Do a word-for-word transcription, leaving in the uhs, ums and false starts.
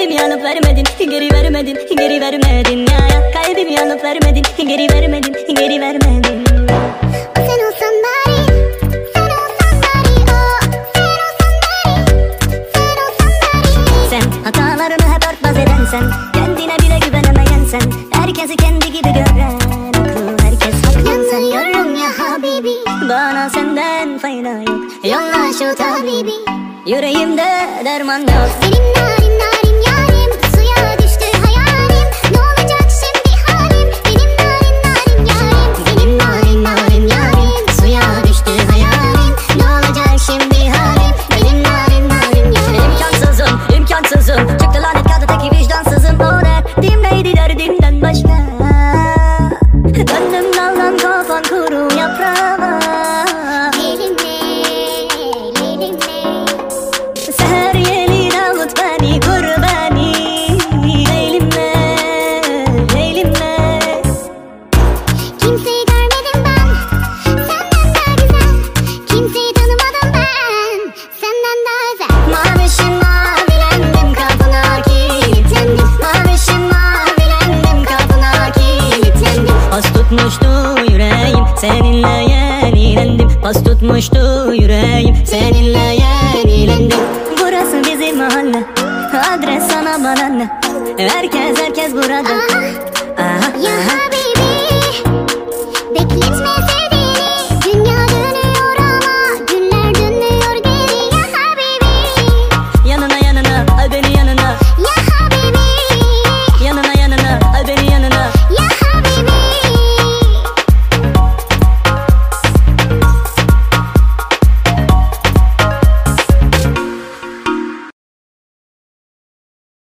Kalbimi alıp vermedin, geri vermedin, geri vermedin ya ya. Kalbimi alıp vermedin, geri vermedin, geri vermedin. Sen olsan bari, sen olsan bari, oh. Sen olsan bari, sen olsan bari. Sen hatalarını hep örtbas eden sen, kendine bile güvenemeyen sen, herkesi kendi gibi gören, aklı herkes haklı sen. Yanıyorum ya habibi, Bana senden fayda yok, yolla şu tabibi. yüreğimde derman yok. Benim narin narin yarim, suya düştü hayalim. Ne olacak şimdi halim? Benim narin narin yarim, benim narin narin yarim. Suya düştü hayalim. Ne olacak şimdi halim? Benim narin narin yarim. İmkansızım, imkansızım, çıktı lanet kağıdaki vicdansızım. O derdim neydi derdimden başka? Döndüm daldan kafan kuru yaprağa. Elimle, elimle. Seher yeli davut beni, kur beni. Leylimle, leylimle. Kimseyi görmedim ben, senden daha güzel. Kimseyi tanımadım ben, senden daha özel. Mavişim mavilendim, kapına kilitlendim. Mavişim mavilendim, kapına kilitlendim. Pas tutmuştu yüreğim, seninle yenilendim. Pas tutmuştu yüreğim, seninle yenilendim. Burası bizim mahalle, adres sana bana ne? Herkes herkes burada. Ah, Aha, ya aha.